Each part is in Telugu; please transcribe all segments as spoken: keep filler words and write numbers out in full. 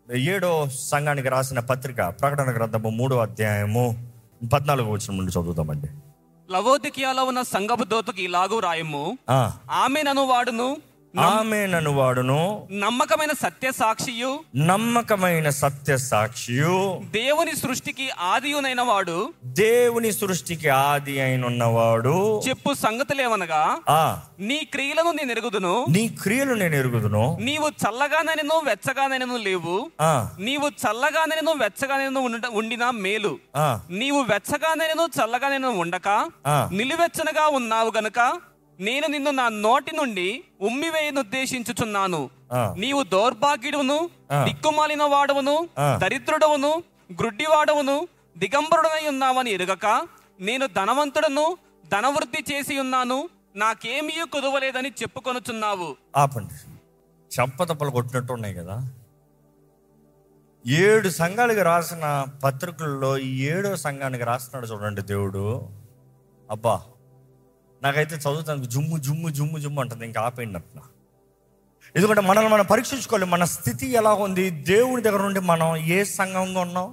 ఏడో సంఘానికి రాసిన పత్రిక ప్రకటన గ్రంథము మూడో అధ్యాయము పద్నాలుగో వచనం నుండి చదువుతామండి. లవోదికీయలో ఉన్న సంఘపు దూతకు ఇలాగూ రాయము, ఆ ఆమేనను వాడును ఆమేనను వాడును నమ్మకమైన సత్య సాక్షియు నమ్మకమైన సత్య సాక్షియు దేవుని సృష్టికి ఆదియునైన వాడు దేవుని సృష్టికి ఆది అయినవాడు చెప్పు సంగతులేవనగా, ఆ నీ క్రియలను నేను ఎరుగుదును, నీ క్రియలు నేను ఎరుగుదును. నీవు చల్లగానైనను వెచ్చగానైనను లేవు, ఆ నీవు చల్లగానైనను వెచ్చగానైనను ఉండ- ఉండినా మేలు. ఆ నీవు వెచ్చగానైనను చల్లగానైనను ఉండక ఆ. నిలువెచ్చనగా ఉన్నావు గనుక నేను నిన్ను నా నోటి నుండి ఉమ్మివేయను ఉద్దేశించుచున్నాను. ఆ. నీవు దౌర్భాగ్యుడును, ఆ. దిక్కుమాలిన వాడవును, ఆ. దరిద్రుడవును, గ్రుడ్డివాడవును, దిగంబరుడనై ఉన్నావని ఎరుగక నేను ధనవంతుడను, ధనవృద్ధి చేసి ఉన్నాను, నాకేమీ కుదవలేదని చెప్పుకొనుచున్నావు. ఆపండి. చంపతప్పలు కొట్టినట్టు ఉన్నాయి కదా. ఏడు సంఘాలకు రాసిన పత్రికల్లో ఈ ఏడో సంఘానికి రాస్తున్నాడు చూడండి దేవుడు. అబ్బా, నాకైతే చదువుతానికి జుమ్ము జుమ్ము జుమ్ము జుమ్ము అంటుంది. ఇంకా ఆపేయండి అట్లా. ఎందుకంటే మనల్ని మనం పరీక్షించుకోవాలి. మన స్థితి ఎలా ఉంది, దేవుని దగ్గర నుండి మనం ఏ సంఘంగా ఉన్నాం,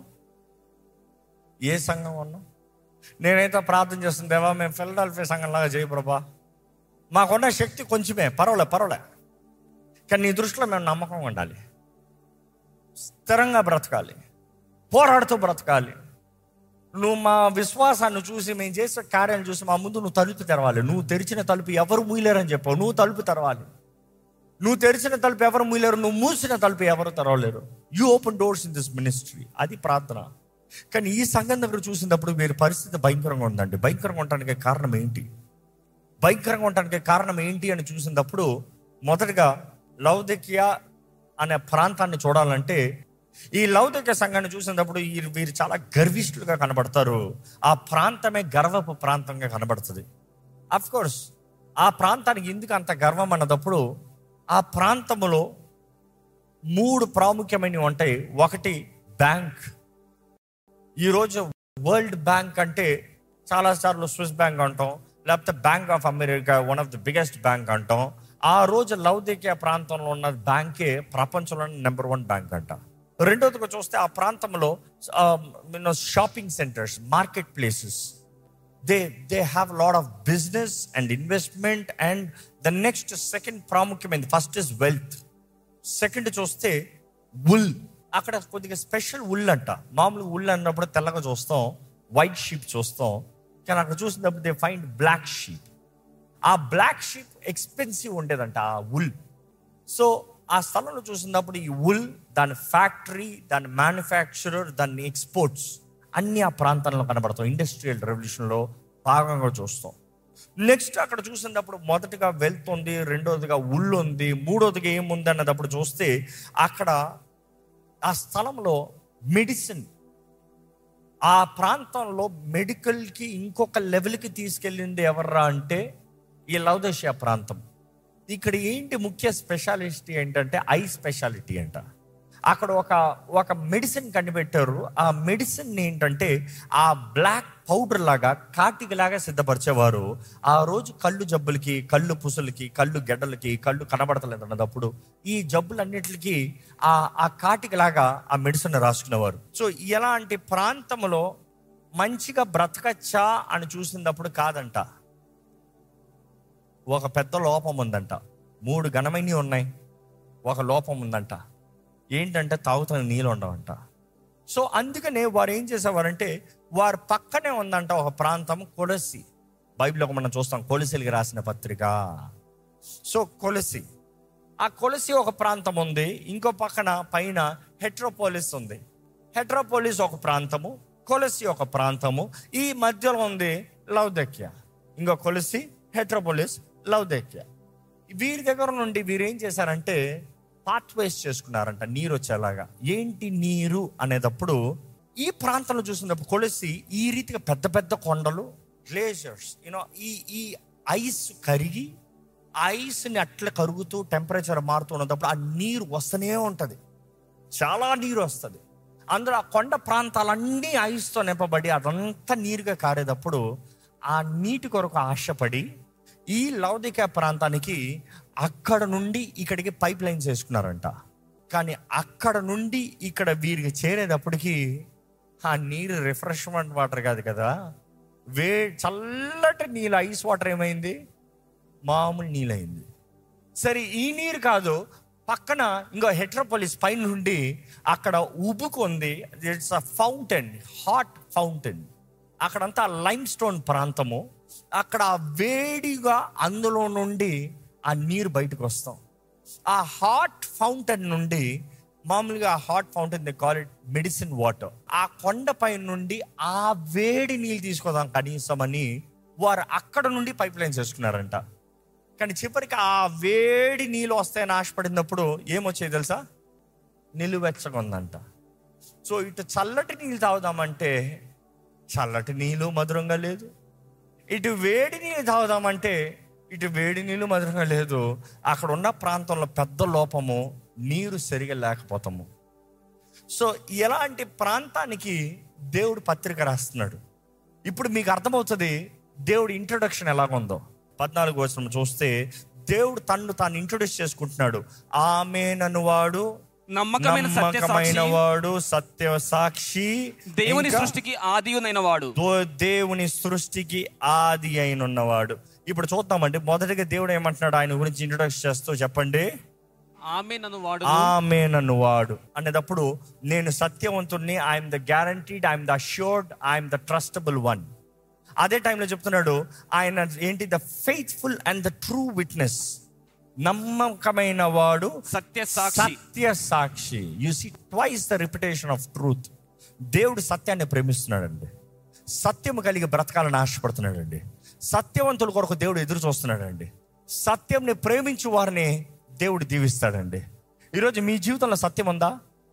ఏ సంఘం ఉన్నాం. నేనైతే ప్రార్థన చేస్తుంది, దేవా మేము ఫిలడెల్ఫియా సంఘంలాగా చేయి ప్రభా, మాకున్న శక్తి కొంచెమే, పర్వాలే పర్వాలే కానీ నీ దృష్టిలో మేము నమ్మకంగా ఉండాలి, స్థిరంగా బ్రతకాలి, పోరాడుతూ బ్రతకాలి. నువ్వు మా విశ్వాసాన్ని చూసి, మేము చేసే కార్యాలను చూసి మా ముందు నువ్వు తలుపు తెరవాలి. నువ్వు తెరిచిన తలుపు ఎవరు మూయలేరని చెప్పావు, నువ్వు తలుపు తెరవాలి. నువ్వు తెరిచిన తలుపు ఎవరు మూయలేరు, నువ్వు మూసిన తలుపు ఎవరు తెరవలేరు. You open doors in this ministry. అది ప్రార్థన. కానీ ఈ సంఘం దగ్గర చూసినప్పుడు వీరి పరిస్థితి భయంకరంగా ఉందండి. భయంకరంగా ఉండటానికి కారణం ఏంటి, భయంకరంగా ఉండటానికి కారణం ఏంటి అని చూసినప్పుడు మొదటగా లవోదికీయ అనే ప్రాంతాన్ని చూడాలంటే, ఈ లవోదికీయ సంఘాన్ని చూసినప్పుడు ఈ వీరు చాలా గర్విష్ఠులుగా కనబడతారు. ఆ ప్రాంతమే గర్వపు ప్రాంతంగా కనబడుతుంది. అఫ్ కోర్స్ ఆ ప్రాంతానికి ఎందుకు అంత గర్వం అన్నదప్పుడు, ఆ ప్రాంతంలో మూడు ప్రాముఖ్యమైనవి ఉంటాయి. ఒకటి బ్యాంక్. ఈరోజు వరల్డ్ బ్యాంక్ అంటే చాలాసార్లు స్విస్ బ్యాంక్ అంటాం, లేకపోతే bank of America, one of the biggest bank అంటాం. ఆ రోజు లవోదికీయ ప్రాంతంలో ఉన్న బ్యాంకే ప్రపంచంలోని నెంబర్ వన్ బ్యాంక్ అంట. రెండోదిగా చూస్తే ఆ ప్రాంతంలో shopping centres, market places, they they have lot of business and investment. And the next second ప్రాముఖ్యమైనది, ఫస్ట్ ఇస్ వెల్త్. సెకండ్ చూస్తే వుల్. అక్కడ కొద్దిగా స్పెషల్ వుల్ అంట. మామూలుగా వుల్ అన్నప్పుడు తెల్లగా చూస్తాం, వైట్ షీప్ చూస్తాం. కానీ అక్కడ చూసినప్పుడు దే ఫైండ్ బ్లాక్ షీప్. ఆ బ్లాక్ షీప్ ఎక్స్పెన్సివ్ ఉండేదంట ఆ వుల్. సో ఆ స్థలంలో చూసినప్పుడు ఈ వుల్, దాని ఫ్యాక్టరీ, దాని మ్యానుఫ్యాక్చరర్, దాని ఎక్స్పోర్ట్స్ అన్ని ఆ ప్రాంతంలో కనబడతాం. ఇండస్ట్రియల్ రెవల్యూషన్లో భాగంగా చూస్తాం. నెక్స్ట్ అక్కడ చూసినప్పుడు మొదటిగా వెల్త్ ఉంది, రెండోదిగా వుల్ ఉంది, మూడోదిగా ఏముంది అన్నదప్పుడు చూస్తే అక్కడ ఆ స్థలంలో మెడిసిన్, ఆ ప్రాంతంలో మెడికల్కి ఇంకొక లెవెల్కి తీసుకెళ్ళింది ఎవర్రా అంటే ఈ లవోదికీయ ప్రాంతం. ఇక్కడ ఏంటి ముఖ్య స్పెషాలిటీ ఏంటంటే ఐ స్పెషాలిటీ అంట. అక్కడ ఒక ఒక మెడిసిన్ కనిపెట్టారు. ఆ మెడిసిన్ ఏంటంటే ఆ బ్లాక్ పౌడర్ లాగా, కాటికలాగా సిద్ధపరిచేవారు. ఆ రోజు కళ్ళు జబ్బులకి, కళ్ళు పుసులకి, కళ్ళు గెడ్డలకి, కళ్ళు కనబడతలేదు అన్నప్పుడు ఈ జబ్బులన్నిటికీ ఆ ఆ కాటికలాగా ఆ మెడిసిన్ రాసుకునేవారు. సో ఎలాంటి ప్రాంతంలో మంచిగా బ్రతకచ్చా అని చూసినప్పుడు కాదంట, ఒక పెద్ద లోపం ఉందంట. మూడు ఘనమైనవి ఉన్నాయి, ఒక లోపం ఉందంట. ఏంటంటే తాగుతున్న నీళ్ళు ఉండవంట. సో అందుకనే వారు ఏం చేసేవారంటే, వారు పక్కనే ఉందంట ఒక ప్రాంతం కొలసి. బైబిల్లో మనం చూస్తాం కొలసీలకి రాసిన పత్రిక. సో కొలసి, ఆ కొలసి ఒక ప్రాంతం ఉంది. ఇంకో పక్కన పైన హెట్రోపోలిస్ ఉంది. హెట్రోపోలిస్ ఒక ప్రాంతము, కొలసి ఒక ప్రాంతము. ఈ మధ్యలో ఉంది లవోదికీయ. ఇంకో కొలసి, హెట్రోపోలిస్, లవోదికీయ. వీరి దగ్గర నుండి వీరు ఏం చేశారంటే పాత్వేస్ చేసుకున్నారంట, నీరు వచ్చేలాగా. ఏంటి నీరు అనేటప్పుడు ఈ ప్రాంతంలో చూసినప్పుడు కొలసి ఈ రీతిగా పెద్ద పెద్ద కొండలు, గ్లేషియర్స్, యూనో ఈ ఈ ఐస్ కరిగి, ఆ ఐస్ని అట్లా కరుగుతూ టెంపరేచర్ మారుతూ ఉన్నప్పుడు ఆ నీరు వస్తూనే ఉంటుంది. చాలా నీరు వస్తుంది. అందులో ఆ కొండ ప్రాంతాలన్నీ ఐస్తో నింపబడి అదంతా నీరుగా కారేటప్పుడు ఆ నీటి కొరకు ఆశపడి ఈ లవోదికీయ ప్రాంతానికి అక్కడ నుండి ఇక్కడికి పైప్ లైన్స్ వేసుకున్నారంట. కానీ అక్కడ నుండి ఇక్కడ వీరికి చేరేటప్పటికి ఆ నీరు రిఫ్రెష్మెంట్ వాటర్ కాదు కదా, వే చల్లటి నీళ్ళు, ఐస్ వాటర్ ఏమైంది, మామూలు నీళ్ళు అయింది. సరే ఈ నీరు కాదు, పక్కన ఇంకో హెట్రోపోలిస్ పైన నుండి అక్కడ ఉబుకుంది. It's a fountain, hot fountain. అక్కడంతా లైమ్ స్టోన్ ప్రాంతము. అక్కడ వేడిగా అందులో నుండి ఆ నీరు బయటకు వస్తాం. ఆ హాట్ ఫౌంటైన్ నుండి, మామూలుగా ఆ hot fountain they call it medicine water. ఆ కొండపై నుండి ఆ వేడి నీళ్ళు తీసుకోదాం కనీసం అని వారు అక్కడ నుండి పైప్ లైన్స్ వేసుకున్నారంట. కానీ చివరికి ఆ వేడి నీళ్ళు వస్తాయని ఆశపడినప్పుడు ఏమొచ్చాయి తెలుసా, నిలువెచ్చగా ఉందంట. సో ఇటు చల్లటి నీళ్ళు తాగుదామంటే చల్లటి నీళ్ళు మధురంగా లేదు, ఇటు వేడి నీళ్ళు తాగుదామంటే ఇటు వేడి నీళ్ళు మధురంగా లేదు. అక్కడ ఉన్న ప్రాంతంలో పెద్ద లోపము, నీరు సరిగా లేకపోతాము. సో ఎలాంటి ప్రాంతానికి దేవుడు పత్రిక రాస్తున్నాడు. ఇప్పుడు మీకు అర్థమవుతుంది దేవుడు ఇంట్రొడక్షన్ ఎలాగుందో. పద్నాలుగు వచనం చూస్తే దేవుడు తన్ను తాను ఇంట్రొడ్యూస్ చేసుకుంటున్నాడు. ఆమేనను వాడు నమ్మకమైన నమ్మకమైన వాడు, సత్య సాక్షి, దేవుని సృష్టికి ఆదియునైన వాడు, దేవుని సృష్టికి ఆది అయినవాడు. ఇప్పుడు చూద్దామండి. మొదటిగా దేవుడు ఏమంటున్నాడు ఆయన గురించి ఇంట్రొడక్షన్ చేస్తూ, చెప్పండి. ఆమేనను వాడు, ఆమేనను వాడు అనేటప్పుడు నేను సత్యవంతుణ్ణి, I'm the guaranteed, I'm the assured, I'm the trustable one. అదే టైంలో చెప్తున్నాడు ఆయన ఏంటి, the faithful and the true witness, నమ్మకమైన వాడు, సత్య సాక్షి. సత్య సాక్షి. You see twice the repetition of truth. దేవుడు సత్యాన్ని ప్రేమిస్తున్నాడండి, సత్యము కలిగి బ్రతకాలని ఆశపడుతున్నాడండి. సత్యవంతుల కొరకు దేవుడు ఎదురు చూస్తున్నాడండి. సత్యంని ప్రేమించు వారిని దేవుడు దీవిస్తాడండి. ఈరోజు మీ జీవితంలో సత్యం ఉందా?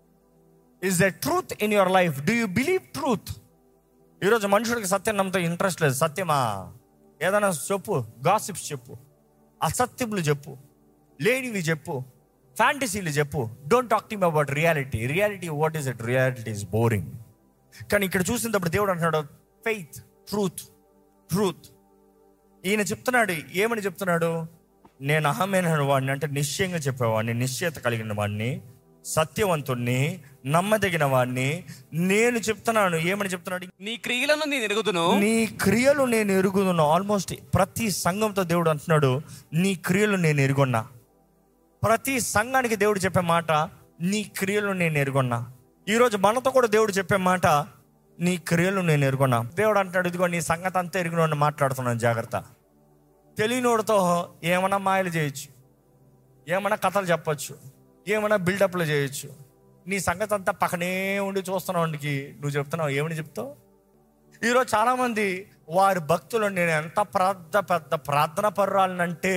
Is the truth in your life? Do you believe truth? ఈరోజు మనుషుడికి సత్యం నమ్మతో ఇంట్రెస్ట్ లేదు. సత్యమా, ఏదైనా చెప్పు, గాసిప్స్ చెప్పు, అసత్యములు చెప్పు, లేనివి చెప్పు, ఫ్యాంటసీలు చెప్పు. Don't talk to me about reality. Reality what is it? Reality is boring. కానీ ఇక్కడ చూసినప్పుడు దేవుడు అంటున్నాడు ఫెయిత్, ట్రూత్, ట్రూత్. ఈయన చెప్తున్నాడు, ఏమని చెప్తున్నాడు? నేను అహమైన వాడిని, అంటే నిశ్చయంగా చెప్పేవాడిని, నిశ్చయత కలిగిన వాడిని, సత్యవంతుణ్ణి, నమ్మదగిన వాడిని. నేను చెప్తున్నాను, ఏమని చెప్తున్నాడు? నీ క్రియలను నేను ఎరుగుదును, నీ క్రియలు నేను ఎరుగుదును. ఆల్మోస్ట్ ప్రతి సంఘంతో దేవుడు అంటున్నాడు నీ క్రియలు నేను ఎరుగున్నా. ప్రతి సంఘానికి దేవుడు చెప్పే మాట నీ క్రియలు నేను ఎరుగున్నా. ఈరోజు మనతో కూడా దేవుడు చెప్పే మాట నీ క్రియలు నేను ఎరుగున్నా. దేవుడు అంటాడు, ఇదిగో నీ సంగతి అంతా ఎరుగున మాట్లాడుతున్నాను, జాగ్రత్త. తెలియనోడితో ఏమైనా మాయలు చేయొచ్చు, ఏమైనా కథలు చెప్పచ్చు, ఏమైనా బిల్డప్లు చేయొచ్చు. నీ సంగతి అంతా పక్కనే ఉండి చూస్తున్నావు, నువ్వు చెప్తున్నావు, ఏమని చెప్తావు? ఈరోజు చాలామంది వారి భక్తులు, నేను ఎంత పెద్ద పెద్ద ప్రార్థన పర్రాలనంటే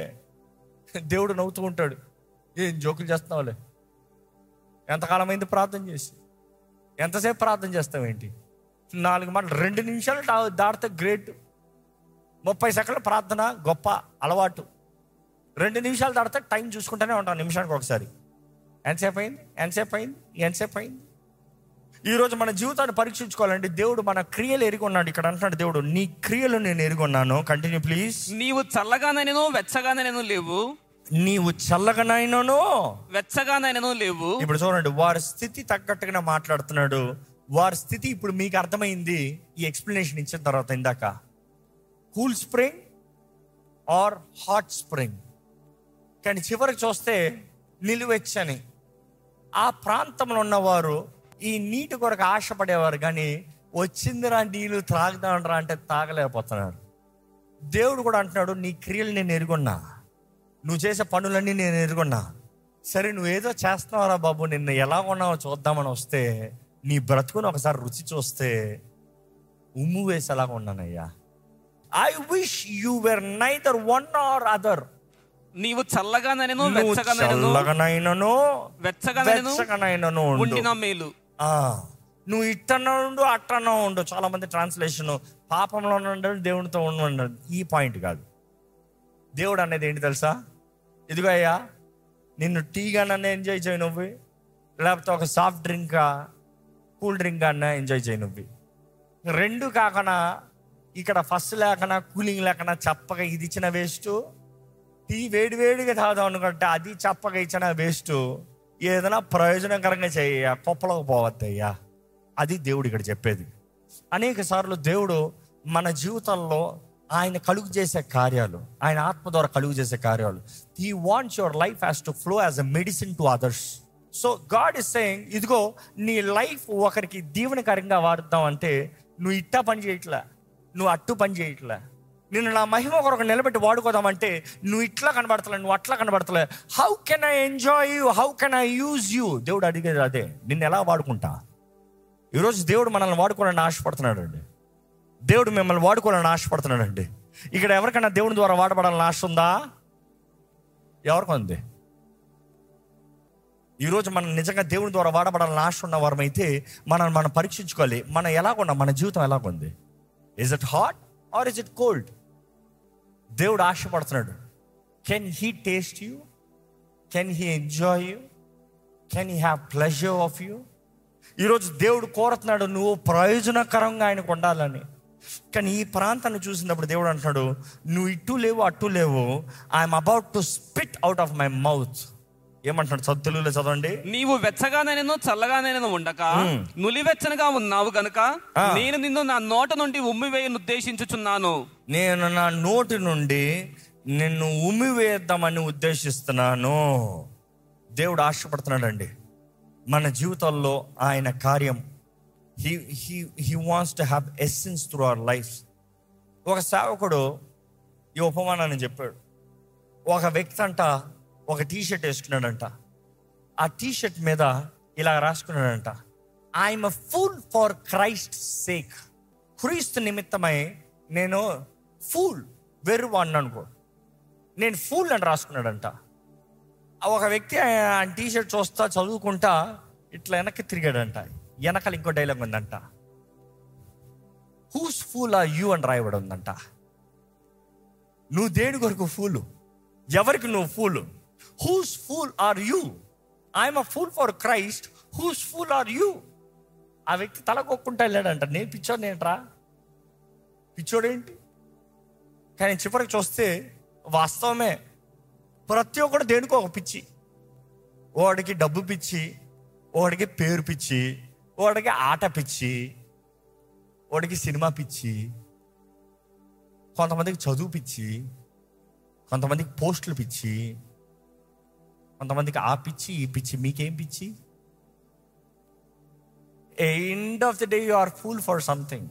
దేవుడు నవ్వుతూ ఉంటాడు, ఏం జోకులు చేస్తున్నావులే, ఎంతకాలం అయింది ప్రార్థన చేసి, ఎంతసేపు ప్రార్థన చేస్తావేంటి? నాలుగు మాటలు రెండు నిమిషాలు దాటితే గ్రేట్. ముప్పై సెకండ్ల ప్రార్థన గొప్ప అలవాటు. రెండు నిమిషాలు దాటితే టైం చూసుకుంటూనే ఉంటాం, నిమిషానికి ఒకసారి. ఎంతసేపు అయింది, ఎంతసేపు అయింది, ఎంతసేపు అయింది? ఈరోజు మన జీవితాన్ని పరీక్షించుకోవాలంటే దేవుడు మన క్రియలు ఎరుగున్నాడు. ఇక్కడ అంటున్నాడు దేవుడు, నీ క్రియలు నేను ఎరుగున్నాను. Continue please. నీవు చల్లగానైనను వెచ్చగానైనను లేవు, నీవు చల్లగానైనను వెచ్చగానైనను లేవు. ఇప్పుడు చూడండి, వారి స్థితి తగ్గట్టుగా మాట్లాడుతున్నాడు. వారి స్థితి ఇప్పుడు మీకు అర్థమైంది ఈ ఎక్స్ప్లెనేషన్ ఇచ్చిన తర్వాత. ఇందాక cool spring or hot spring, కానీ చివరికి చూస్తే నిలువెచ్చని. ఆ ప్రాంతంలో ఉన్నవారు ఈ నీటి కొరకు ఆశపడేవారు, కానీ వచ్చిందిరా నీళ్ళు త్రాగుదాండ్రా అంటే తాగలేకపోతున్నారు. దేవుడు కూడా అంటున్నాడు, నీ క్రియలు నేను ఎరుగున్నా, నువ్వు చేసే పనులన్నీ నేను ఎరుగున్నా. సరే నువ్వు ఏదో చేస్తున్నావురా బాబు, నిన్ను ఎలా ఉన్నావో చూద్దామని వస్తే నీ బ్రతుకుని ఒకసారి రుచి చూస్తే ఉమ్ము వేసేలాగా ఉన్నానయ్యా. I wish you were neither one or other. నీవు చల్లగానైనను వెచ్చగానైనను వెచ్చగానైనను ఉండిన మేలు. నువ్వు ఇట్టనో ఉండు, అట్టనో ఉండు. చాలా మంది ట్రాన్స్లేషన్ పాపంలో ఉండడు, దేవునితో ఉండడు. ఈ పాయింట్ కాదు. దేవుడు అనేది ఏంటి తెలుసా? ఇదిగో అయ్యా, నిన్ను టీగానన్నా ఎంజాయ్ చేయి నువ్వు, లేకపోతే ఒక సాఫ్ట్ డ్రింక్, కూల్ డ్రింక్ అన్నా ఎంజాయ్ చేయి నువ్వు. రెండు కాకుండా ఇక్కడ ఫస్ట్ లేకనా కూలింగ్ లేకనా చప్పగా ఇది ఇచ్చిన వేస్ట్, టీ వేడి వేడిగా తాగుదాం అనుకుంటే అది చప్పగా ఇచ్చిన వేస్ట్. ఏదైనా ప్రయోజనకరంగా చేయ కుప్పలోకి పోవద్దయ్యా. అది దేవుడు ఇక్కడ చెప్పేది. అనేక సార్లు దేవుడు మన జీవితంలో ఆయన కలుగు చేసే కార్యాలు, ఆయన ఆత్మ ద్వారా కలుగు చేసే కార్యాలు, he wants your life has to flow as a medicine to others. So God is saying, ఇదిగో నీ లైఫ్ ఒకరికి దీవెనకరంగా వాడుతాం అంటే నువ్వు ఇట్టా పని చేయట్లే, నువ్వు అట్టు పని చేయట్లే. నిన్ను నా మహిమ కొరకు నిలబెట్టి వాడుకోదామంటే నువ్వు ఇట్లా కనబడతలే, నువ్వు అట్లా కనబడతలే. How can I enjoy you, how can I use you? దేవుడు అడిగేది అదే, నిన్ను ఎలా వాడుకుంటా. ఈరోజు దేవుడు మనల్ని వాడుకోవాలని ఆశపడుతున్నాడు అండి. దేవుడు మిమ్మల్ని వాడుకోవాలని ఆశపడుతున్నాడు అండి. ఇక్కడ ఎవరికైనా దేవుని ద్వారా వాడబడాలని ఆశ ఉందా? ఎవరికి ఉంది? ఈరోజు మనం నిజంగా దేవుని ద్వారా వాడబడాలని ఆశ ఉన్న వారమైతే మనం మనం పరీక్షించుకోవాలి, మనం ఎలాగున్నాం, మన జీవితం ఎలాగుంది. Is it hot or is it cold? దేవుడు ఆశపడుతున్నాడు. Can he taste you? Can he enjoy you? Can he have pleasure of you? ఈరోజు దేవుడు కోరుతున్నాడు నువ్వు ప్రయోజనకరంగా ఆయనకు ఉండాలని. కానీ ఈ ప్రాంతాన్ని చూసినప్పుడు దేవుడు అంటున్నాడు, నువ్వు ఇటు లేవు అటు లేవు, I'm about to spit out of my mouth. ఏమంటున్నాడు? చదువు, తెలుగులో చదవండి. నీవు వెచ్చగానైనను చల్లగానైనను ఉండక నులివెచ్చనగా ఉన్నావు గనుక నేను నిన్ను నా నోట నుండి ఉమ్మివేయను ఉద్దేశించుచున్నాను. నేను నా నోటి నుండి నిన్ను ఉమ్మివేద్దామని ఉద్దేశిస్తున్నాను. దేవుడు ఆశపడుతున్నాడు అండి మన జీవితాల్లో ఆయన కార్యం. He he he wants to have essence through our life. ఒక సేవకుడు ఈ ఉపమానాన్ని చెప్పాడు. ఒక వ్యక్తి అంట ఒక టీ షర్ట్ వేసుకున్నాడంట. ఆ టీ షర్ట్ మీద ఇలా రాసుకున్నాడంట, I'm a fool for Christ sake. క్రీస్తు నిమిత్తమై నేను ఫూల్, వెర్రివాడిని అనుకో, నేను ఫూల్ అని రాసుకున్నాడంట. ఒక వ్యక్తి ఆ టీ షర్ట్ చూస్తా చదువుకుంటా ఇట్లా వెనక్కి తిరిగాడంట. వెనకాల ఇంకో డైలాగ్ ఉందంట, హూస్ ఫూల్ ఆర్ యూ అని రాయబడి ఉందంట. నువ్వు దేని కొరకు ఫూలు? ఎవరికి నువ్వు fool? Whose fool are you? I'm a fool for Christ, whose fool are you? ఆ వ్యక్తి తలకొక్కుంటా వెళ్ళాడంట. నేను పిచ్చోడు నేంట్రా, పిచ్చోడేంటి? కానీ చివరికి చూస్తే వాస్తవమే, ప్రతి ఒక్కడు దేనికో ఒక పిచ్చి. వాడికి డబ్బు పిచ్చి, వాడికి పేరు పిచ్చి, వాడికి ఆట పిచ్చి, వాడికి సినిమా పిచ్చి, కొంతమందికి చదువు పిచ్చి, కొంతమందికి పోస్టులు పిచ్చి, కొంతమందికి ఆ పిచ్చి ఈ పిచ్చి. మీకేం పిచ్చి? End of the day you are fool for something.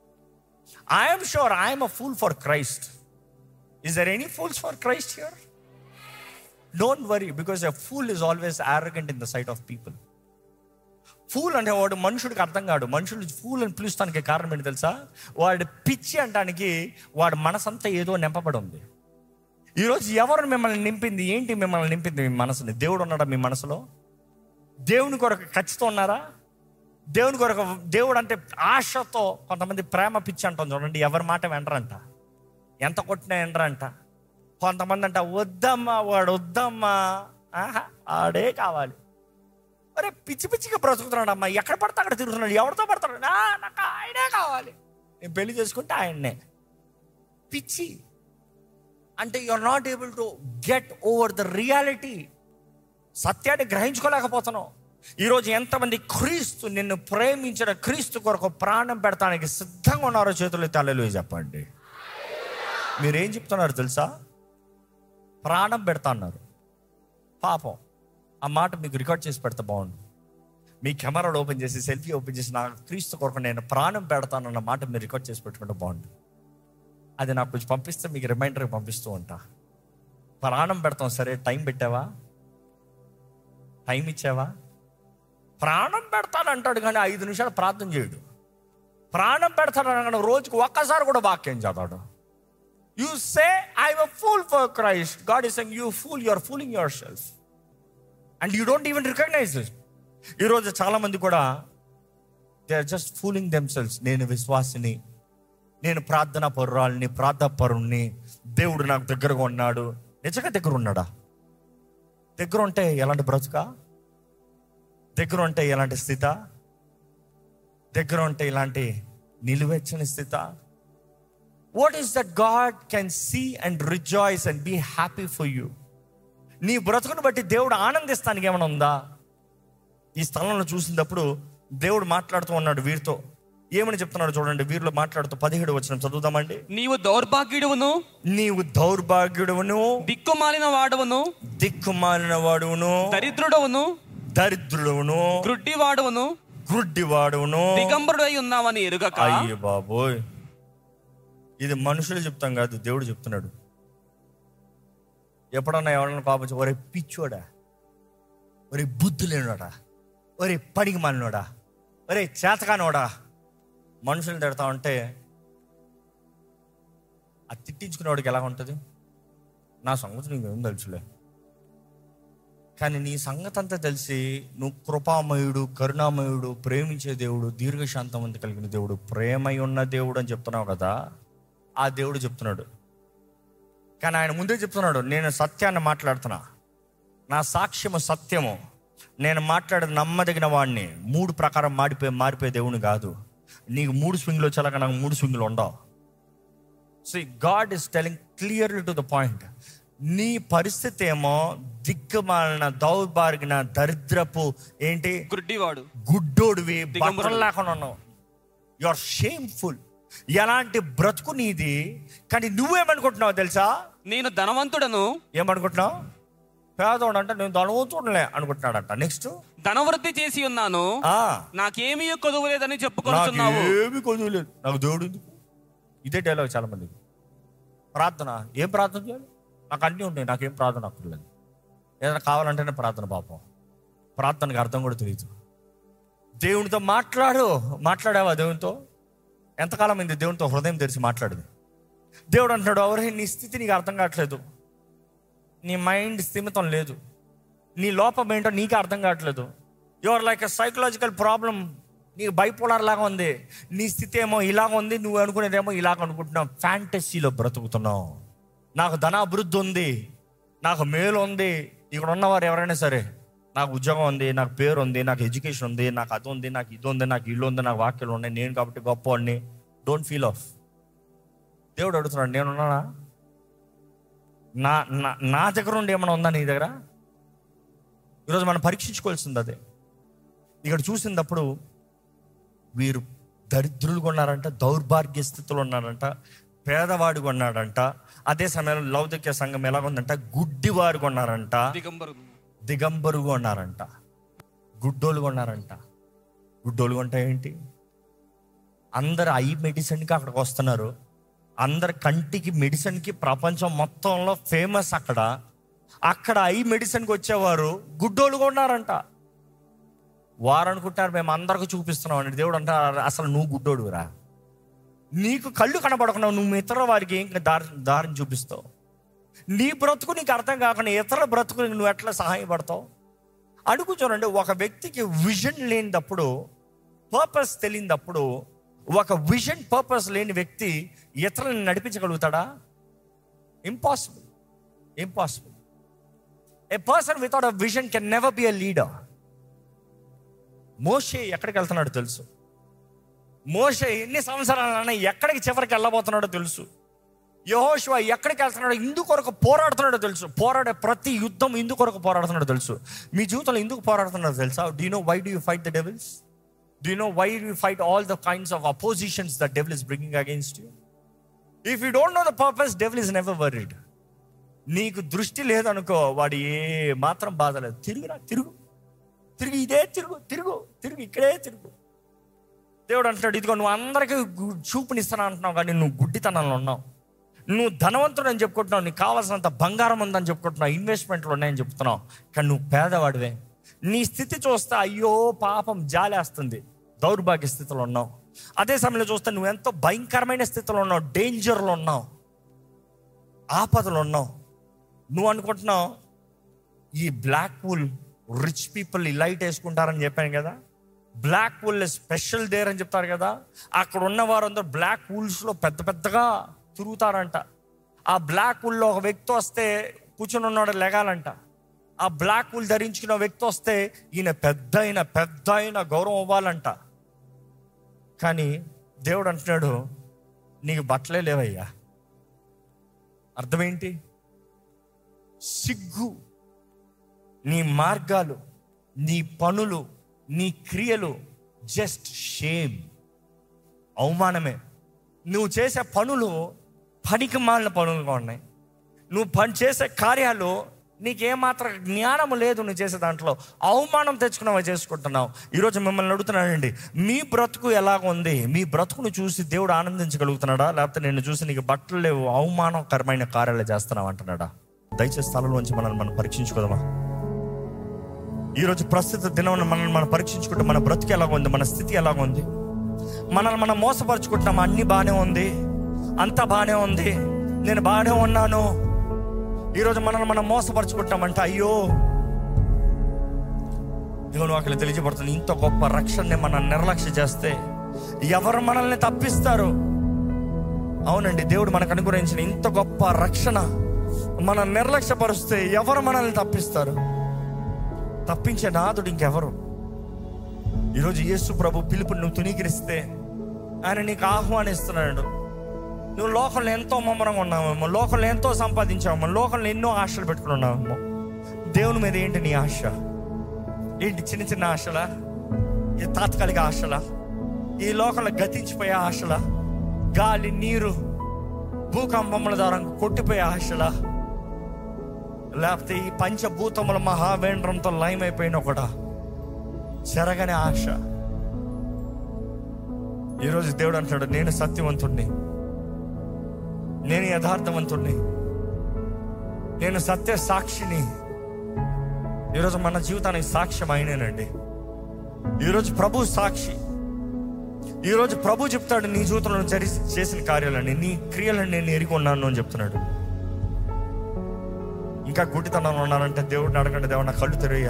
I'm sure I'm a fool for Christ. Is there any fools for Christ here? Don't worry, because a fool is always arrogant in the sight of people. Fool అంటే వాడు మనుషుడికి అర్థం కాడు. మనుషులు ఫూల్ అని పిలుస్తానికి కారణం ఏంటి తెలుసా? వాడు పిచ్చి అంటానికి వాడు మనసంతా ఏదో నింపబడి ఉంది. ఈరోజు ఎవరు మిమ్మల్ని నింపింది? ఏంటి మిమ్మల్ని నింపింది? మీ మనసుని. దేవుడు ఉన్నాడా మీ మనసులో? దేవుని కొరకు ఖచ్చితంగా ఉన్నారా? దేవుని కొరకు, దేవుడు అంటే ఆశతో, కొంతమంది ప్రేమ పిచ్చి అంటాం చూడండి, ఎవరి మాట వెంటరంట, ఎంత కొట్టినా వెంటరంట. కొంతమంది అంట వద్దమ్మా వాడు వద్దమ్మా, ఆహా ఆడే కావాలి. అరే పిచ్చి పిచ్చిగా బ్రతుకుతున్నాడు అమ్మా, ఎక్కడ పడితే అక్కడ తిరుగుతున్నాడు, ఎవరితో పడతాడు, నాకు ఆయనే కావాలి, నేను పెళ్లి చేసుకుంటే ఆయన్నే. పిచ్చి అంటే you are not able to get over the reality. సత్యాన్ని గ్రహించుకోలేకపోతున్నావు. ఈరోజు ఎంతమంది క్రీస్తు, నిన్ను ప్రేమించిన క్రీస్తు కొరకు ప్రాణం పెడతానికి సిద్ధంగా ఉన్నారో చేతులు తలలు చెప్పండి. మీరేం చెప్తున్నారు తెలుసా? ప్రాణం పెడతా అన్నారు. పాపం ఆ మాట మీకు రికార్డ్ చేసి పెడితే బాగుండు. మీ కెమెరాలు ఓపెన్ చేసి, సెల్ఫీ ఓపెన్ చేసి, నా క్రీస్తు కొరకు నేను ప్రాణం పెడతానన్న మాట మీరు రికార్డ్ చేసి పెట్టుకుంటే బాగుండు. అది నాకు కొంచెం పంపిస్తే మీకు రిమైండర్కి పంపిస్తూ ఉంటా. ప్రాణం పెడతాం, సరే టైం పెట్టావా? టైం ఇచ్చావా? ప్రాణం పెడతానంటాడు కానీ ఐదు నిమిషాలు ప్రార్థన చేయడు. ప్రాణం పెడతాడు రోజుకు ఒక్కసారి కూడా వాక్యం చదవడు. You say, I'm a fool for Christ. God is saying, you fool, you're fooling yourself. And you don't even recognize it. ఈరోజు చాలా మంది కూడా they are just fooling themselves. నేను విశ్వాసిని, నేను ప్రార్థనా పరురాల్ని, ప్రార్థనా పరుణ్ణి, దేవుడు నాకు దగ్గరగా ఉన్నాడు. నిజంగా దగ్గర ఉన్నాడా? దగ్గర ఉంటే ఎలాంటి బ్రతుక? దగ్గర ఉంటే ఎలాంటి స్థిత? దగ్గర ఉంటే ఇలాంటి నిలువెచ్చని స్థిత? What is that God can see and rejoice and be happy for you? నీ బ్రతుకును బట్టి దేవుడు ఆనందిస్తానికి ఏమైనా ఉందా? ఈ స్థలంలో చూసినప్పుడు దేవుడు మాట్లాడుతూ ఉన్నాడు వీరితో. ఏమని చెప్తున్నాడు చూడండి, వీరిలో మాట్లాడుతూ పదిహేడు వచనం చదువుదామండి. నీవు దౌర్భాగ్యుడువును, నీవు దౌర్భాగ్యుడువును, దిక్కుమాలిన వాడవును, దిక్కుమాలిన వాడువును, దరిద్రుడవును, దరిద్రుడువును, గ్రుడ్డి వాడవును, గ్రుడ్డి వాడువును, దిగంబరుడై ఉన్నావని ఎరుగక. అయ్యో బాబోయ్, ఇది మనుషులు చెప్తాం కాదు, దేవుడు చెప్తున్నాడు. ఎప్పుడన్నా ఎవరన్నా పాపం, ఒరే పిచ్చోడా, ఒరే బుద్ధి లేనోడా, ఒరే పడికి మాలినోడా, ఒరే చేతకానోడా, మనుషులు తిడతా ఉంటే ఆ తిట్టించుకునేవాడికి ఎలా ఉంటుంది? నా సంగతి నీకేం తెలుసులే. కానీ నీ సంగతి అంతా తెలిసి నువ్వు కృపామయుడు, కరుణామయుడు, ప్రేమించే దేవుడు, దీర్ఘశాంతమంతి కలిగిన దేవుడు, ప్రేమై ఉన్న దేవుడు అని చెప్తున్నావు కదా, ఆ దేవుడు చెప్తున్నాడు. కానీ ఆయన ముందే చెప్తున్నాడు, నేను సత్యాన్ని మాట్లాడుతున్నా, నా సాక్ష్యము సత్యము, నేను మాట్లాడేది నమ్మదగిన వాడిని. మూడు ప్రకారం మాడిపోయి మారిపోయే దేవుని కాదు. నీకు మూడు స్వింగ్లు వచ్చేలాగా నాకు మూడు స్వింగ్లు ఉండవు. So God is telling clearly to the point. నీ పరిస్థితి ఏమో దిక్కుమాలిన, దౌర్భాగ్యన, దరిద్రపు, ఏంటి, గుడ్డివాడు, గుడ్డోడివి, బట్టలు లేకుండా ఉన్నావు. You are shameful. ఎలాంటి బ్రతుకు నీది. కానీ నువ్వేమనుకుంటున్నావు తెలుసా? నేను ధనవంతుడను. ఏమనుకుంటున్నావు? పేదవాడు అంటే నేను ధనవంతుడులే అనుకుంటున్నాడంట. నెక్స్ట్, ధనవృద్ధి చేసి ఉన్నాను, నాకేమీ కొదువు లేదని చెప్పుకుంటున్నావు. ఏమి కొదువు లేదు, నాకు దేవుడు ఎందుకు? ఇదే డైలాగ్ చాలా మందికి. ప్రార్థన, ఏం ప్రార్థన చేయాలి? నాకు అన్నీ ఉంటాయి, నాకేం ప్రార్థన అక్కర్లేదు. ఏదైనా కావాలంటేనే ప్రార్థన. పాపం, ప్రార్థనకి అర్థం కూడా తెలియదు. దేవునితో మాట్లాడు. మాట్లాడావా దేవునితో? ఎంతకాలం అయింది దేవునితో హృదయం తెరిచి మాట్లాడింది? దేవుడు అంటున్నాడు, ఎవరే నీ స్థితి నీకు అర్థం కావట్లేదు, నీ మైండ్ స్థిమితం లేదు, నీ లోపం ఏంటో నీకే అర్థం కావట్లేదు. Your like a psychological problem. నీకు బైపోలార్ లాగా ఉంది. నీ స్థితి ఏమో ఇలాగ ఉంది, నువ్వు అనుకునేదేమో ఇలాగ అనుకుంటున్నావు. ఫ్యాంటసీలో బ్రతుకుతున్నావు. నాకు ధనాభివృద్ధి ఉంది, నాకు మేలు ఉంది. ఇక్కడ ఉన్నవారు ఎవరైనా సరే, నాకు ఉద్యోగం ఉంది, నాకు పేరు ఉంది, నాకు ఎడ్యుకేషన్ ఉంది, నాకు అది ఉంది, నాకు ఇది ఉంది, నాకు ఇల్లు ఉంది, నాకు వాక్యాలు ఉన్నాయి, నేను కాబట్టి గొప్పవాడిని. Don't feel off. దేవుడు అడుగుతున్నాడు, నేనున్నానా? నా నా నా దగ్గర ఉండి ఏమైనా ఉందా నీ దగ్గర? ఈరోజు మనం పరీక్షించుకోవాల్సింది అదే. ఇక్కడ చూసినప్పుడు వీరు దరిద్రులుగా ఉన్నారంట, దౌర్భాగ్య స్థితిలో ఉన్నారంట, పేదవాడిగా ఉన్నాడంట. అదే సమయంలో లౌకిక సంఘం ఎలాగుందంట? గుడ్డివారుగా ఉన్నారంట, దిగంబరు దిగంబరుగా ఉన్నారంట, గుడ్డోలుగా ఉన్నారంట. గుడ్డోలుగా ఉంటాయి ఏంటి? అందరు ఐ మెడిసిన్కి అక్కడికి వస్తున్నారు. అందరి కంటికి మెడిసిన్కి ప్రపంచం మొత్తంలో ఫేమస్. అక్కడ అక్కడ ఐ మెడిసిన్కి వచ్చేవారు గుడ్డోలుగా ఉన్నారంట. వారు అనుకుంటారు మేము అందరికి చూపిస్తున్నాం అని. దేవుడు అంటారు, అసలు నువ్వు గుడ్డోడురా. నీకు కళ్ళు కనబడకుండా నువ్వు ఇతర వారికి ఏం దారి దారిని చూపిస్తావు? నీ బ్రతుకు నీకు అర్థం కాకుండా ఇతర బ్రతుకు నువ్వు ఎట్లా సహాయపడతావు? అడుగు చూడండి, ఒక వ్యక్తికి విజన్ లేనిదప్పుడు, పర్పస్ తెలియనప్పుడు, ఒక విజన్ పర్పస్ లేని వ్యక్తి ఇతరులను నడిపించగలుగుతాడా? Impossible. Impossible. A person without a vision can never be a leader. మోషే ఎక్కడికి వెళ్తున్నాడో తెలుసు. మోషే ఎన్ని సంవత్సరాలైనా ఎక్కడికి చివరికి వెళ్ళబోతున్నాడో తెలుసు. యెహోషువ ఎక్కడికి వెళ్తున్నాడో, ఇందుకొరకు పోరాడుతున్నాడో తెలుసు. పోరాడే ప్రతి యుద్ధం ఇందుకొరకు పోరాడుతున్నాడో తెలుసు. మీ జీవితంలో ఎందుకు పోరాడుతున్నాడో తెలుసా? Do you know why do you fight the devils? Do you know why you fight all the kinds of oppositions the devil is bringing against you? If you don't know the purpose, devil is never worried. నీకు దృష్టి లేదనుకో, వాడు ఏ మాత్రం బాధ లేదు. తిరుగురా, తిరుగు, తిరిగి ఇదే తిరుగు, తిరుగు, తిరుగు, ఇక్కడే తిరుగు. దేవుడు అంటున్నాడు, ఇదిగో నువ్వు అందరికీ చూపునిస్తాను అంటున్నావు, కానీ నువ్వు గుడ్డితనంలో ఉన్నావు. నువ్వు ధనవంతుడు అని చెప్పుకుంటున్నావు, నీకు కావాల్సినంత బంగారం ఉందని చెప్పుకుంటున్నావు, ఇన్వెస్ట్మెంట్లు ఉన్నాయని చెప్తున్నావు, కానీ నువ్వు పేదవాడివే. నీ స్థితి చూస్తే అయ్యో పాపం జాలేస్తుంది. దౌర్భాగ్య స్థితిలో ఉన్నావు. అదే సమయంలో చూస్తే నువ్వు ఎంతో భయంకరమైన స్థితిలో ఉన్నావు, డేంజర్లో ఉన్నావు, ఆపదలో ఉన్నావు. నువ్వు అనుకుంటున్నావు ఈ బ్లాక్ వూల్ రిచ్ పీపుల్ ఈ లైట్ వేసుకుంటారని చెప్పాను కదా, బ్లాక్ వూల్ స్పెషల్ డేర్ అని చెప్తారు కదా. అక్కడ ఉన్న వారందరూ బ్లాక్ వూల్స్లో పెద్ద పెద్దగా తిరుగుతారంట. ఆ బ్లాక్ వూల్లో ఒక వ్యక్తి వస్తే కూర్చొని ఉన్నాడు లెగాలంట. ఆ బ్లాక్ వూల్ ధరించుకున్న వ్యక్తి వస్తే ఈయన పెద్ద అయిన పెద్ద అయిన గౌరవం ఇవ్వాలంట. కానీ దేవుడు అంటున్నాడు, నీకు బట్టలే లేవయ్యా. అర్థమేంటి? సిగ్గు, నీ మార్గాలు, నీ పనులు, నీ క్రియలు జస్ట్ షేమ్, అవమానమే. నువ్వు చేసే పనులు పనికి మాలిన పనులుగా ఉన్నాయి. నువ్వు పని చేసే కార్యాలు నీకేమాత్రం జ్ఞానం లేదు. నువ్వు చేసే దాంట్లో అవమానం తెచ్చుకున్నావు, చేసుకుంటున్నావు. ఈరోజు మిమ్మల్ని అడుగుతున్నానండి, మీ బ్రతుకు ఎలాగ ఉంది? మీ బ్రతుకును చూసి దేవుడు ఆనందించగలుగుతున్నాడా? లేకపోతే నేను చూసి నీకు బట్టలు లేవు, అవమానకరమైన కార్యాలు చేస్తున్నావు అంటున్నాడా? దయచేసి స్థలంలోంచి మనల్ని మనం పరీక్షించుకోదామా? ఈరోజు ప్రస్తుత దినం మనల్ని మనం పరీక్షించుకుంటే మన బ్రతుకు ఎలాగ ఉంది, మన స్థితి ఎలాగ ఉంది? మనల్ని మనం మోసపరుచుకుంటున్నాం. అన్నీ బాగానే ఉంది, అంతా బాగానే ఉంది, నేను బాగానే ఉన్నాను. ఈరోజు మనల్ని మనం మోసపరుచుకుంటామంటే అయ్యో, దేవుని వాక్యం తెలియజేయబడుతుంది, ఇంత గొప్ప రక్షణని మనం నిర్లక్ష్య చేస్తే ఎవరు మనల్ని తప్పిస్తారు? అవునండి, దేవుడు మనకు అనుగ్రహించిన ఇంత గొప్ప రక్షణ మనం నిర్లక్ష్యపరుస్తే ఎవరు మనల్ని తప్పిస్తారు? తప్పించే నాదుడు ఇంకెవరు? ఈరోజు యేసు ప్రభు పిలుపుని నువ్వు తునీకరిస్తే ఆయన నీకు ఆహ్వానిస్తున్నాడు. నువ్వు లోకంలో ఎంతో మమ్మరంగా ఉన్నావేమో, లోకంలో ఎంతో సంపాదించావేమో, లోకంలో ఎన్నో ఆశలు పెట్టుకుని ఉన్నావేమో. దేవుని మీద ఏంటి నీ ఆశ? ఏంటి చిన్న చిన్న ఆశలా? ఈ తాత్కాలిక ఆశలా? ఈ లోకంలో గతించిపోయే ఆశలా? గాలి, నీరు, భూకంపముల ద్వారా కొట్టిపోయే ఆశలా? లేకపోతే ఈ పంచభూతముల మహావేంద్రంతో లయమైపోయిన కూడా చెరగని ఆశ? ఈరోజు దేవుడు అంటాడు, నేను సత్యవంతుణ్ణి, నేను యథార్థవంతుణ్ణి, నేను సత్య సాక్షిని. ఈరోజు మన జీవితానికి సాక్ష్యం అయినేనండి. ఈరోజు ప్రభు సాక్షి. ఈరోజు ప్రభు చెప్తాడు, నీ జీవితంలో జరి చేసిన కార్యాలని, నీ క్రియలను నేను ఎరిగి ఉన్నాను అని చెప్తున్నాడు. ఇంకా గుడ్డితనంలో ఉన్నానంటే దేవుడిని అడగండి, దేవుడు నా కళ్ళు తెరయ్యా.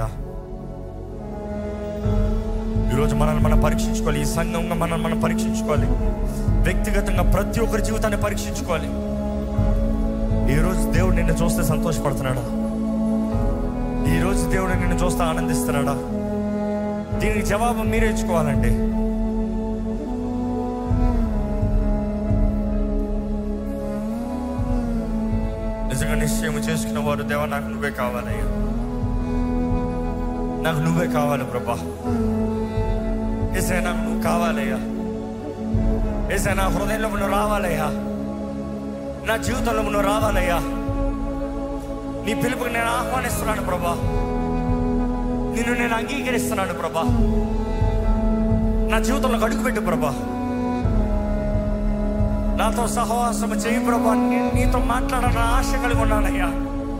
ఈరోజు మనల్ని మనం పరీక్షించుకోవాలి. ఈ సంఘంగా మనల్ని మనం పరీక్షించుకోవాలి. వ్యక్తిగతంగా ప్రతి ఒక్కరి జీవితాన్ని పరీక్షించుకోవాలి. ఈరోజు దేవుడు నిన్ను చూస్తే సంతోషపడుతున్నాడా? ఈరోజు దేవుడు నిన్ను చూస్తే ఆనందిస్తున్నాడా? దీనికి జవాబు మీరే ఇచ్చుకోవాలండి. నిజంగా నిశ్చయం చేసుకున్న వారు, దేవా నాకు నువ్వే కావాలయ్యా, నాకు నువ్వే కావాలి ప్రభా, ఏసయ్యా నాకు నువ్వు కావాలయ్యా, ఏసయ్యా నా హృదయంలో నువ్వు రావాలయ్యా, నా జీవితంలో నువ్వు రావాలయ్యా. నీ పిలుపుకి నేను ఆహ్వానిస్తున్నాను ప్రభా, నిన్ను నేను అంగీకరిస్తున్నాను ప్రభా, నా జీవితంలో అడుగుపెట్టు ప్రభా, నాతో సహవాసం చేయి ప్రభా. నీతో మాట్లాడాలని ఆశ కలిగి ఉన్నానయ్యా.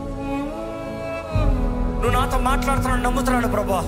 నువ్వు నాతో మాట్లాడుతున్నాను, నమ్ముతున్నాను ప్రభా.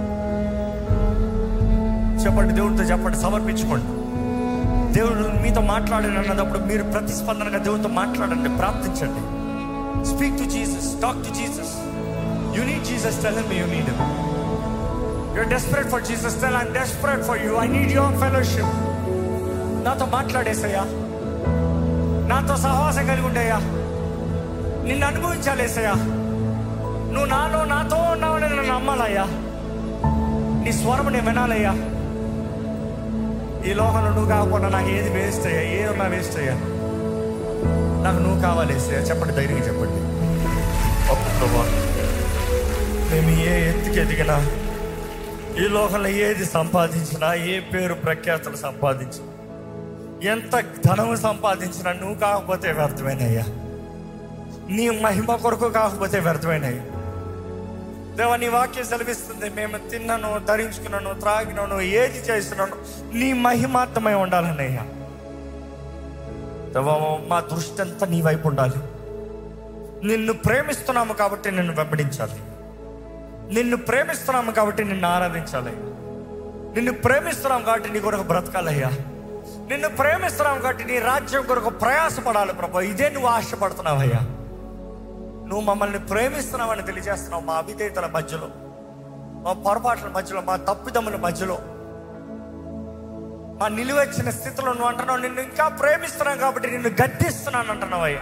చెప్పండి, దేవుడితో చెప్పండి, సమర్పించుకోండి. దేవుడు మీతో మాట్లాడాను అన్నప్పుడు మీరు ప్రతిస్పందనగా దేవుడితో మాట్లాడండి, ప్రార్థించండి. Speak to Jesus, talk to Jesus. You need Jesus, tell him you need him. You are desperate for Jesus, tell I am desperate for you. I need your fellowship. నాతో మాట్లాడేసయ్యా, నాతో సహవాసం కలిగి ఉండేయ్యా, నిన్ను అనుభవించాలేసయ్యా. నువ్వు నాలో నాతో ఉన్నావని నన్ను నమ్మాలయ్యా. నీ స్వరం నేను వినాలయ్యా. ఈ లోకంలో నువ్వు కాకపోయినా నాకు ఏది వేస్ట్ అయ్యా, ఏదన్నా వేస్ట్ అయ్యా, నాకు నువ్వు కావాలేసయ్యా. చెప్పండి, ధైర్యంగా చెప్పండి. అప్పుడు ప్రభా, మేము ఏ ఎత్తుకి ఎదిగినా, ఈ లోకంలో ఏది సంపాదించినా, ఏ పేరు ప్రఖ్యాతులు సంపాదించినా, ఎంత ధనము సంపాదించినా నువ్వు కాకపోతే వ్యర్థమైనయ్యా. నీ మహిమ కొరకు కాకపోతే వ్యర్థమైనయ్యా. దేవా, నీ వాక్యం సెలవిస్తుంది, మేము తిన్నాను, ధరించుకున్నాను, త్రాగినాను, ఏది చేస్తున్నాను నీ మహిమార్థమై ఉండాలన్నయ్యా. దేవా, మా దృష్టి అంతా నీ వైపు ఉండాలి. నిన్ను ప్రేమిస్తున్నాము కాబట్టి నిన్ను వెంబడించాలి. నిన్ను ప్రేమిస్తున్నాము కాబట్టి నిన్ను ఆరాధించాలి. నిన్ను ప్రేమిస్తున్నాం కాబట్టి నీ కొరకు బ్రతకాలయ్యా. నిన్ను ప్రేమిస్తున్నాం కాబట్టి నీ రాజ్యం కొరకు ప్రయాసపడాలి ప్రభా. ఇదే నువ్వు ఆశపడుతున్నావయ్యా. నువ్వు మమ్మల్ని ప్రేమిస్తున్నావని తెలియజేస్తున్నావు. మా అవిధేయతల మధ్యలో, మా పొరపాట్ల మధ్యలో, మా తప్పిదముల మధ్యలో, మా నిలువెచ్చిన స్థితిలో నువ్వు అంటున్నావు, నిన్ను ఇంకా ప్రేమిస్తున్నావు కాబట్టి నిన్ను గద్దిస్తున్నాను అంటున్నావయ్యా.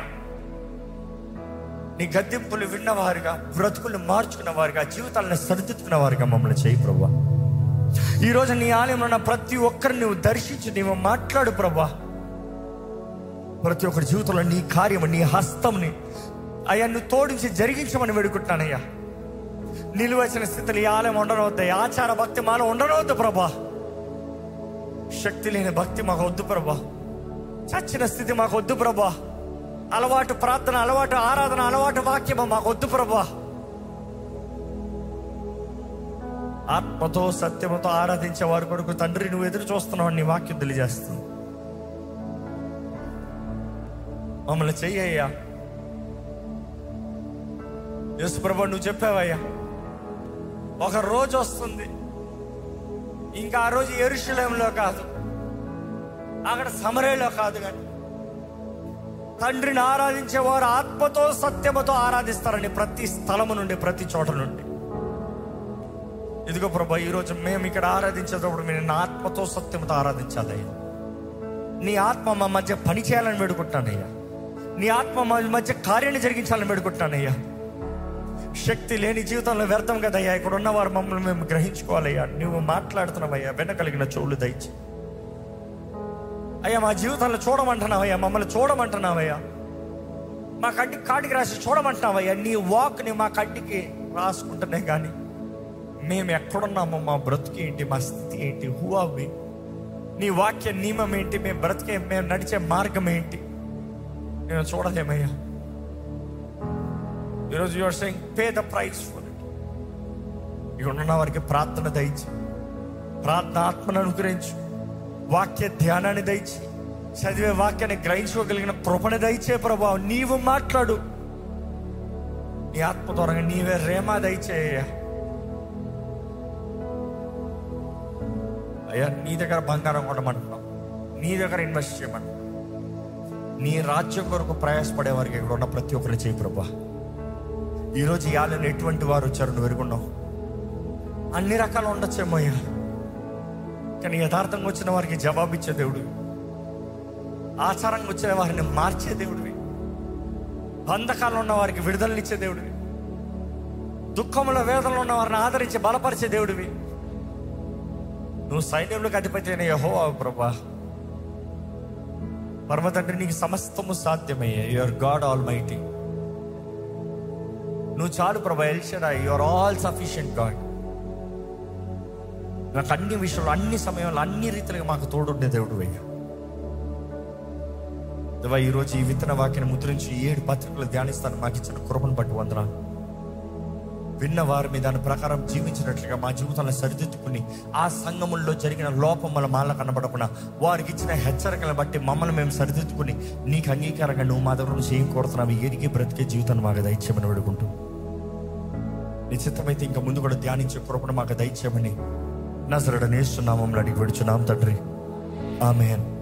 నీ గద్దింపులు విన్నవారుగా, బ్రతుకులు మార్చుకున్న వారుగా, జీవితాలను సరిదిద్దుకున్న వారుగా మమ్మల్ని చేయి ప్రభా. ఈరోజు నీ ఆలయంలో ఉన్న ప్రతి ఒక్కరిని నువ్వు దర్శించి నీవు మాట్లాడు ప్రభా. ప్రతి ఒక్కరి జీవితంలో నీ కార్యము, నీ హస్తంని అయ్యా నువ్వు తోడించి జరిగించమని వేడుకుంటున్నానయ్యా. నిలువచ్చిన స్థితిలో ఈ ఆలయం ఉండనవద్దు, ఆచార భక్తి మాలో ఉండనవద్దు ప్రభా. శక్తి లేని భక్తి మాకు వద్దు ప్రభా. చచ్చిన స్థితి మాకు వద్దు ప్రభా. అలవాటు ప్రార్థన, అలవాటు ఆరాధన, అలవాటు వాక్యము మాకు వద్దు ప్రభా. ఆత్మతో సత్యముతో ఆరాధించే వారి కొరకు తండ్రి నువ్వు ఎదురు చూస్తున్నావు, నీ వాక్యం తెలియజేస్తుంది. మమ్మల్ని చెయ్యయ్యా. యేసు ప్రభు నువ్వు చెప్పావయ్యా, ఒక రోజు వస్తుంది, ఇంకా ఆ రోజు యెరూషలేములో కాదు, అక్కడ సమరయలో కాదు, కానీ తండ్రిని ఆరాధించేవారు ఆత్మతో సత్యముతో ఆరాధిస్తారని ప్రతి స్థలము నుండి, ప్రతి చోట నుండి. ఇదిగో ప్రభా, ఈరోజు మేము ఇక్కడ ఆరాధించేటప్పుడు మీరు నా ఆత్మతో సత్యముతో ఆరాధించాలయ్యా. నీ ఆత్మ మా మధ్య పని చేయాలని వేడుకుంటానయ్యా. నీ ఆత్మ మా మధ్య కార్యాన్ని జరిగించాలని వేడుకుంటానయ్యా. శక్తి లేని జీవితంలో వ్యర్థం కదయ్యా. ఇక్కడ ఉన్నవారు మమ్మల్ని మేము గ్రహించుకోవాలయ్యా. నువ్వు మాట్లాడుతున్నావయ్యా, వెనకలిగిన చెవులు దయచి అయ్యా. మా జీవితంలో చూడమంటున్నావయ్యా, మమ్మల్ని చూడమంటున్నావయ్యా. మా కంటికి కాటికి రాసి చూడమంటున్నావయ్యా. నీ వాక్ని మా కంటికి రాసుకుంటున్నాయి, కానీ మేము ఎక్కడున్నామో, మా బ్రతుకు ఏంటి, మా స్థితి ఏంటి, హూ ఆర్ వి, నీ వాక్య నియమం ఏంటి, మేము బ్రతికే మేము నడిచే మార్గం ఏంటి, మేము చూడలేమయ్యా. ఈరోజు you are saying pay the price for it. ఇక్కడ ఉన్న వారికి ప్రార్థన దయచి, ప్రార్థన ఆత్మను అనుగ్రహించు, వాక్య ధ్యానాన్ని దయచి, చదివే వాక్యాన్ని గ్రహించుకోగలిగిన కృపణ దయచే ప్రభావం. నీవు మాట్లాడు, నీ ఆత్మ ద్వారా నీవే రేమా దయచేయ్యా. అయ్యా, నీ దగ్గర బంగారం కొనమంటున్నాం, నీ దగ్గర ఇన్వెస్ట్ చేయమంటున్నాం. నీ రాజ్యం కొరకు ప్రయాసపడే వారికి ఇక్కడ ఉన్న ప్రతి ఒక్కరు చేయి ప్రభా. ఈరోజు ఇవాళ ఎటువంటి వారు వచ్చారు నువ్వు ఎరుగున్నావు. అన్ని రకాలు ఉండొచ్చేమో అయ్యా, కానీ యథార్థంగా వచ్చిన వారికి జవాబిచ్చే దేవుడివి, ఆచారంగా వచ్చిన వారిని మార్చే దేవుడివి, బంధకాలు ఉన్న వారికి విడుదలనిచ్చే దేవుడివి, దుఃఖంలో వేదనలో ఉన్న వారిని ఆదరించి బలపరిచే దేవుడివి. నువ్వు సైన్యంలోకి అధిపతి అయిన యెహోవా ప్రభా. పరమ తండ్రి, నీకు సమస్తము సాధ్యమయ్యా. Your God almighty. నువ్వు చాలు ప్రభా. El Shaddai, your all sufficient God. నాకు అన్ని విషయంలో, అన్ని సమయంలో, అన్ని రీతిలో మాకు తోడుండే దేవుడు అయ్యా. దేవా, ఈరోజు ఈ విత్తన వాక్యాన్ని ముద్రించి ఏడు పత్రికలు ధ్యానిస్తాను. మాకు ఇచ్చిన కృపను బట్టి వందనాలు. విన్న వారి మీద దాని ప్రకారం జీవించినట్లుగా మా జీవితాలను సరిదిద్దుకుని, ఆ సంఘముల్లో జరిగిన లోపముల మాల కనబడకుండా వారికి ఇచ్చిన హెచ్చరికలను బట్టి మమ్మల్ని మేము సరిదిద్దుకుని నీకు అంగీకారంగా నువ్వు మా దగ్గర నుంచి ఏం కోరుతున్నావు, ఎరిగి బ్రతికే జీవితాన్ని మాకు దయచేయమని వేడుకుంటూ, నిశ్చితమైతే ఇంకా ముందు కూడా ధ్యానించే కృపను మాకు దయచేయమని నజరేయుడైన యేసు నామములో అడిగి వేడుచున్నాం తండ్రి. ఆమేన్.